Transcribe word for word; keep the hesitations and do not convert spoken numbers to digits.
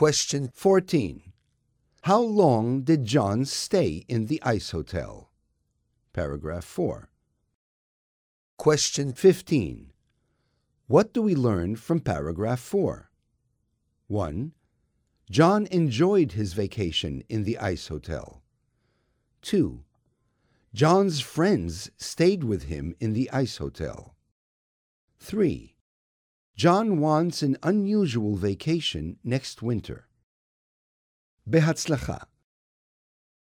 Question fourteen. How long did John stay in the ice hotel? Paragraph four. Question fifteen. What do we learn from paragraph four? one. John enjoyed his vacation in the ice hotel. two. John's friends stayed with him in the ice hotel. three. John wants an unusual vacation next winter. Behatzlacha.